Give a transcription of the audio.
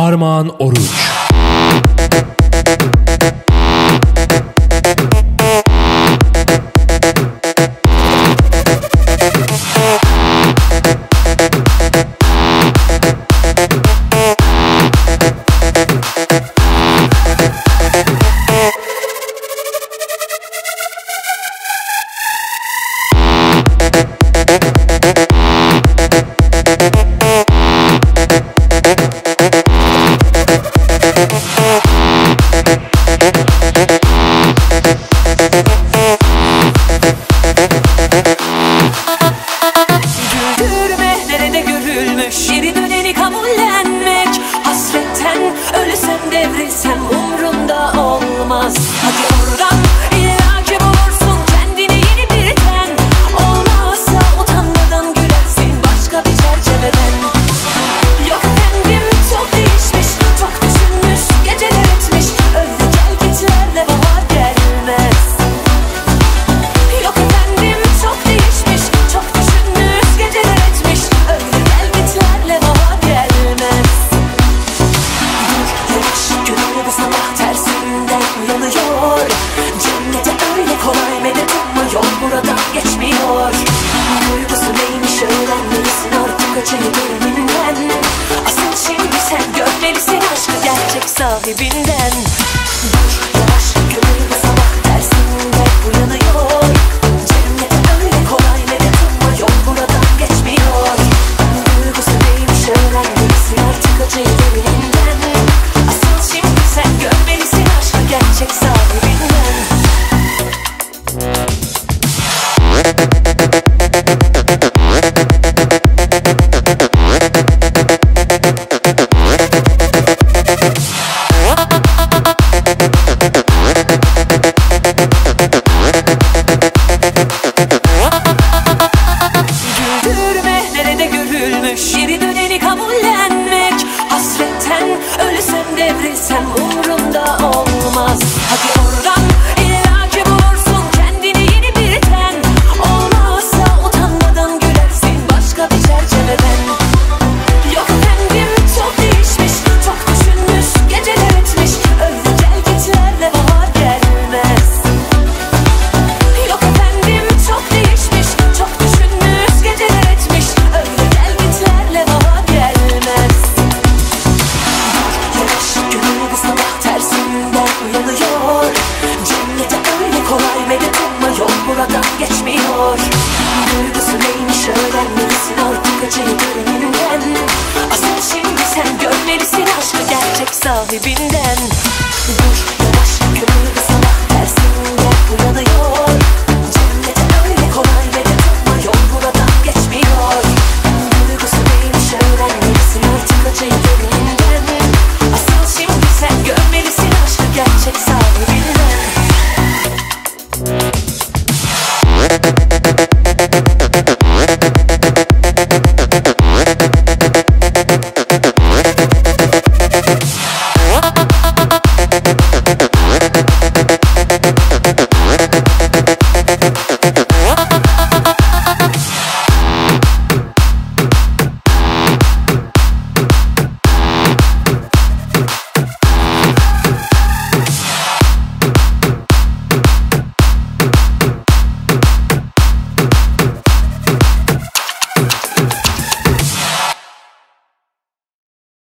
Armağan Oruç. Geri döneni kabullenmek, hasretten ölsem devrilsem umrumda olmaz. Hadi oradan illaki bulursun kendine yeni bir ten. Olmazsa utanmadan gülersin başka bir çerçeveden. Yok efendim çok değişmiş, çok düşünmüş, geceler etmiş. Öyle gel gitlerle bahar gelmez. Yok efendim çok değişmiş, çok düşünmüş, geceler etmiş. Öyle gel gitlerle bahar gelmez. Dur yavaş, gönül bu sabah tersinden uyanıyor. Cennete öyle kolay medet ummuyor, buradan geçmiyor. Duygusu neymiş öğrenmelisin artık acıyı derininden. Asıl şimdi sen görmelisin aşkı gerçek sahibinden. Dur yavaş, gönül bu sabah tersinden uyanıyor. Cennete öyle kolay medet ummuyor, buradan geçmiyor. Duygusu neymiş öğrenmelisin artık acıyı derininden. Asıl şimdi sen görmelisin aşkı gerçek sahibinden. Güldürme nerede görülmüş, geri döneni kabullenmek, hasretten ölsem devrilsem umrumda olmaz. Hadi oradan illaki bulursun kendine yeni bir ten. Olmazsa utanmadan gülersin başka bir çerçeveden. Yok efendim çok değişmiş, çok düşünmüş, geceler etmiş. Öyle gel gitlerle bahar gelmez. Yok efendim çok değişmiş, çok düşünmüş, geceler etmiş. Öyle gel gitlerle bahar gelmez. Yavaş, gönül bu sabah tersinden uyanıyor. Cennete öyle kolay medet ummuyor, buradan geçmiyor. Duygusu neymiş öğrenmelisin artık acıyı derininden. Asıl şimdi sen görmelisin aşkı gerçek sahibinden. Dur